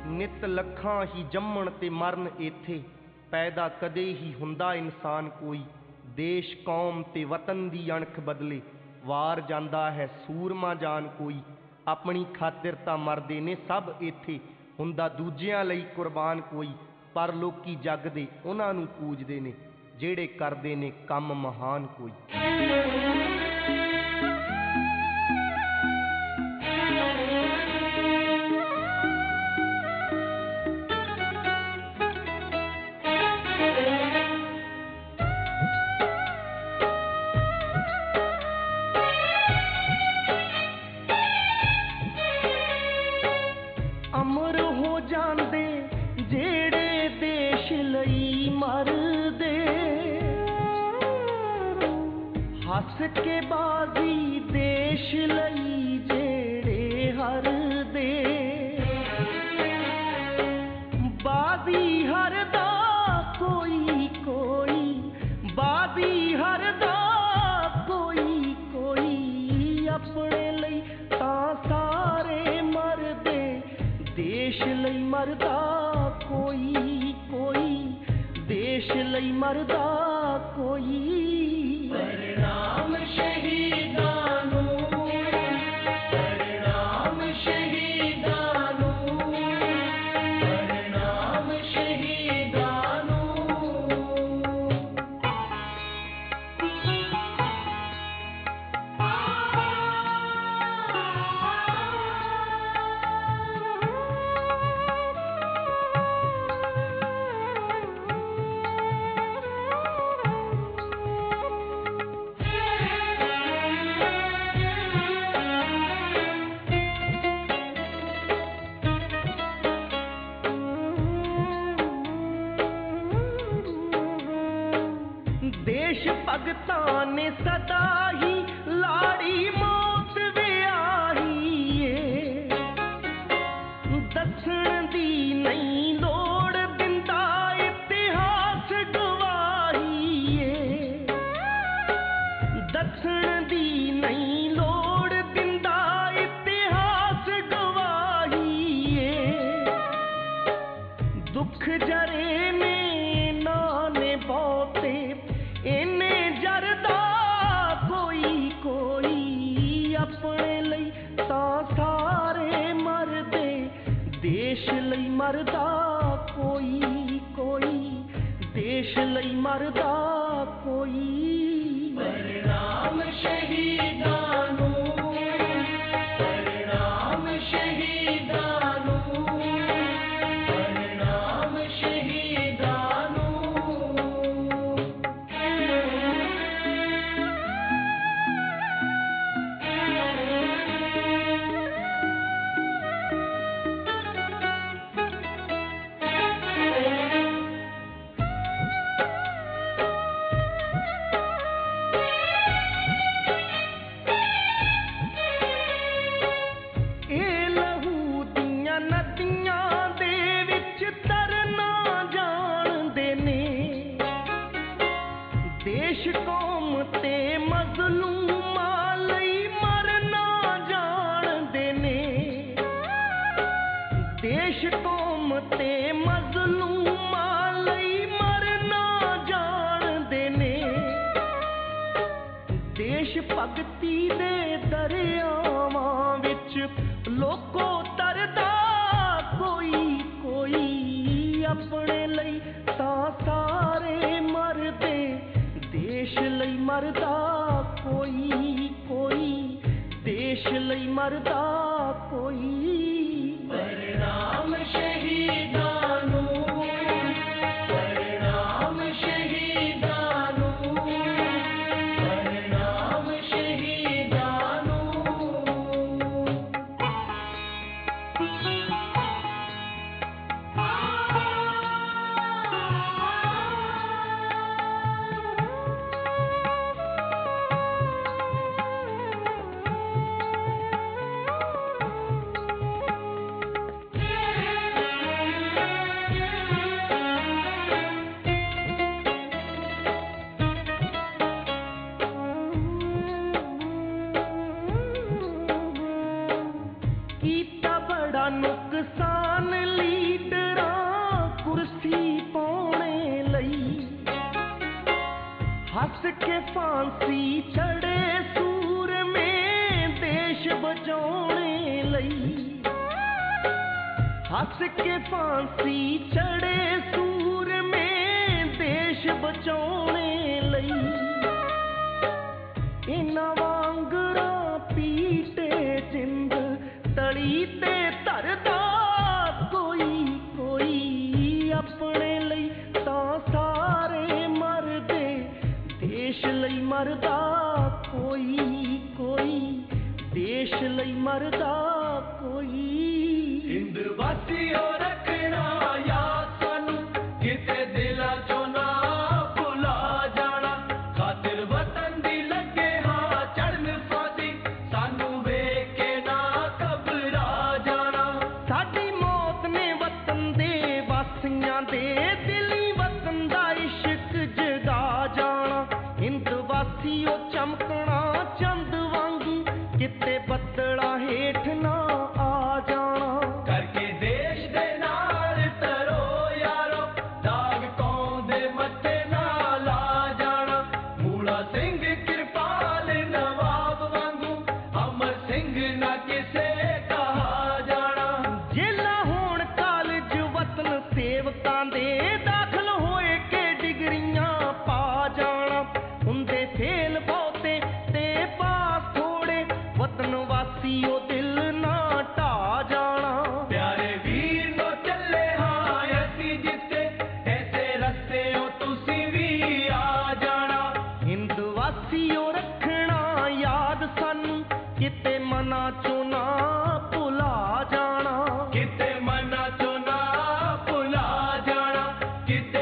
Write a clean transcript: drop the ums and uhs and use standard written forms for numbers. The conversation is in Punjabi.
ਨਿਤ ਲੱਖਾਂ ਹੀ ਜੰਮਣ ਤੇ ਮਰਨ ਇੱਥੇ, ਪੈਦਾ ਕਦੇ ਹੀ ਹੁੰਦਾ ਇਨਸਾਨ ਕੋਈ। ਦੇਸ਼ ਕੌਮ ਤੇ ਵਤਨ ਦੀ ਅਣਖ ਬਦਲੇ, ਵਾਰ ਜਾਂਦਾ ਹੈ ਸੂਰਮਾ ਜਾਨ ਕੋਈ। ਆਪਣੀ ਖਾਤਿਰ ਤਾਂ ਮਰਦੇ ਨੇ ਸਭ ਇੱਥੇ, ਹੁੰਦਾ ਦੂਜਿਆਂ ਲਈ ਕੁਰਬਾਨ ਕੋਈ। ਪਰ ਲੋਕੀ ਜੱਗ ਦੇ ਉਹਨਾਂ ਨੂੰ ਪੂਜਦੇ ਨੇ, ਜਿਹੜੇ ਕਰਦੇ ਨੇ ਕੰਮ ਮਹਾਨ ਕੋਈ। ਅਮਰ ਹੋ ਜਾਂਦੇ ਜਿਹੜੇ ਦੇਸ਼ ਲਈ ਮਰਦੇ, ਹੱਸ ਕੇ ਬਾਜ਼ੀ ਦੇਸ਼ ਲਈ ਜਿਹੜੇ ਹਾਰਦੇ। ਬਾਜ਼ੀ ਹਾਰਦਾ ਕੋਈ ਕੋਈ, ਬਾਜ਼ੀ ਹਾਰਦਾ ਕੋਈ ਕੋਈ, ਆਪਣੇ ਲਈ ਤਾਂ ਸਾਰੇ ਮਰਦੇ, ਦੇਸ਼ ਲਈ ਮਰਦਾ ਕੋਈ ਕੋਈ, ਦੇਸ਼ ਲਈ ਮਰਦਾ ਕੋਈ। ਪ੍ਰਣਾਮ ਸ਼ਹੀਦਾਂ ਨੂੰ, ਪ੍ਰਣਾਮ ਸ਼ਹੀਦਾਂ ਨੂੰ, ਪ੍ਰਣਾਮ ਸ਼ਹੀਦਾਂ ਨੂੰ। ਦੇਸ਼ ਭਗਤਾਂ ਨੇ ਸਦਾ ਹੀ ਲਾੜੀ ਮੌਤ ਵਿਆਹੀ ਏ, ਦੱਸਣ ਦੀ ਨਹੀਂ ਲੋੜ ਦਿੰਦਾ ਇਤਿਹਾਸ ਗਵਾਹੀ ਏ, ਦੱਸਣ ਦੀ ਨਹੀਂ ਲੋੜ ਦਿੰਦਾ ਇਤਿਹਾਸ ਗਵਾਹੀ ਏ। ਦੁੱਖ ਜਰੇ ਨੇ ਨਾ ਨੇ ਬਹੁਤੇ, ਇਹਨੇ ਜਰਦਾ ਕੋਈ ਕੋਈ, ਆਪਣੇ ਲਈ ਤਾਂ ਸਾਰੇ ਮਰਦੇ, ਦੇਸ਼ ਲਈ ਮਰਦਾ ਕੋਈ ਕੋਈ, ਦੇਸ਼ ਲਈ ਮਰਦਾ ਕੋਈ। ਪ੍ਰਣਾਮ ਸ਼ਹੀਦਾਂ ਨੂੰ, ਪ੍ਰਣਾਮ ਸ਼ਹੀਦਾਂ ਨੂੰ, ਪ੍ਰਣਾਮ ਸ਼ਹੀਦਾਂ ਨੂੰ। ਇਹ ਲਹੂ ਦੀਆਂ ਨਦੀਆਂ ਦੇ ਵਿੱਚ ਤਰਨਾ ਜਾਣਦੇ ਨੇ, ਦੇਸ਼ ਕੌਮ ਤੇ ਮਜ਼ਲੂਮਾਂ ਲਈ ਮਰਨਾ ਜਾਣਦੇ ਨੇ। ਦੇਸ਼ ਕੌਮ ਤੇ ਮਜ਼ਲੂਮਾਂ ਲਈ ਮਰਨਾ ਜਾਣਦੇ ਨੇ। ਦੇਸ਼ ਭਗਤੀ ਦੇ ਦਰਿਆਵਾਂ ਵਿੱਚ ਲੋਕੋ ਤਰਦਾ ਕੋਈ ਕੋਈ, ਆਪਣੇ ਲਈ ਤਾਂ ਸਾਰੇ ਮਰਦੇ, ਦੇਸ਼ ਲਈ ਮਰਦਾ ਕੋਈ ਕੋਈ, ਦੇਸ਼ ਲਈ ਮਰਦਾ ਕੋਈ। ਪ੍ਰਣਾਮ ਸ਼ਹੀਦਾਂ ਨੂੰ, ਪ੍ਰਣਾਮ ਸ਼ਹੀਦਾਂ ਨੂੰ, ਪ੍ਰਣਾਮ ਸ਼ਹੀਦਾਂ ਨੂੰ। ਹੱਸ ਕੇ ਫਾਂਸੀ ਚੜੇ ਸੂਰਮੇ ਦੇਸ਼ ਬਚਾਉਣੇ ਲਈ, ਹੱਸ ਕੇ ਫਾਂਸੀ ਚੜੇ ਸੂਰਮੇ ਦੇਸ਼ ਬਚਾਉਣੇ ਲਈ। ਇਹਨਾਂ ਵਾਂਗਰਾਂ ਪੀਟੇ ਜਿੰਦ ਤਲੀ ਤੇ ਧਰਦਾ ਕੋਈ ਕੋਈ, ਆਪਣੇ ਲਈ ਤਾਂ ਸਾਰੇ ਮਰਦੇ ਦੇਸ਼ ਲਈ ਮਰਦਾ ਕੋਈ ਕੋਈ, ਦੇਸ਼ ਲਈ ਮਰਦਾ ਕੋਈ। ਹਿੰਦ ਵਾਸੀਓ ਰੱਖਣਾ ਯਾਦ ਸਾਨੂੰ, ਕਿਤੇ ਦਿਲਾਂ ਚੋਂ ਨਾ ਭੁਲਾ ਜਾਣਾ। ਖਾਤਰ ਵਤਨ ਦੀ ਲੱਗੇ ਹਾਂ ਚੜ੍ਹਨ ਫਾਂਸੀ, ਸਾਨੂੰ ਵੇਖ ਕੇ ਨਾ ਘਬਰਾ ਜਾਣਾ। ਸਾਡੀ ਮੌਤ ਨੇ ਵਤਨ ਦੇ ਵਾਸੀਆਂ ਦੇ ਦਿਲੀ ਵਤਨ ਦਾ ਇਸ਼ਕ ਜਗਾ ਜਾਣਾ। ਹਿੰਦ ਵਾਸੀਓ ਚਮਕਣਾ ਚੰਦ ਵਾਂਗੂ, ਕਿਤੇ ਬੱਦਲਾਂ ਹੇਠ ਨਾ ਆ ਜਾਣਾ। ਕਰਕੇ ਦੇਸ਼ ਦੇ ਨਾਲ ਤਰੋ ਯਾਰੋ, ਦਾਗ ਕੌਮ ਦੇ ਮੱਥੇ ਨਾ ਲਾ ਜਾਣਾ। ਮੂਲਾ ਸਿੰਘ ਕਿਰਪਾਲ ਨਵਾਬ ਵਾਂਗੂ, ਅਮਰ ਸਿੰਘ ਨਾ ਕਿਸੇ ਕਹਾ ਜਾਣਾ। ਜੇਲਾਂ ਹੋਣ ਕਾਲਜ ਵਤਨ ਸੇਵਕਾਂ ਦੇ, ਦਾਖਲ ਹੋਏ ਕੇ ਡਿਗਰੀਆਂ ਪਾ ਜਾਣਾ। ਹੁੰਦੇ ਫੇਲ ਬਹੁਤੇ ਤੇ ਪਾਸ ਥੋੜੇ, ਵਤਨ ਵਾਸੀਓ ਦਿਲ ਨਾ ਢਾ ਜਾਣਾ। ਪਿਆਰੇ ਵੀਰ ਨੂੰ ਚੱਲੇ ਹਾਂ ਅਸੀਂ ਜਿੱਥੇ, ਐਸੇ ਰਸਤਿਓਂ ਤੁਸੀਂ ਵੀ ਆ ਜਾਣਾ। ਹਿੰਦ ਵਾਸੀਓ ਰੱਖਣਾ ਯਾਦ ਸਾਨੂੰ, ਕਿਤੇ ਮਨਾਂ ਚੋਂ ਨਾ ਭੁਲਾ ਜਾਣਾ। ਕਿਤੇ ਮਨਾਂ ਚੋਂ ਨਾ ਭੁਲਾ ਜਾਣਾ, ਕਿਤੇ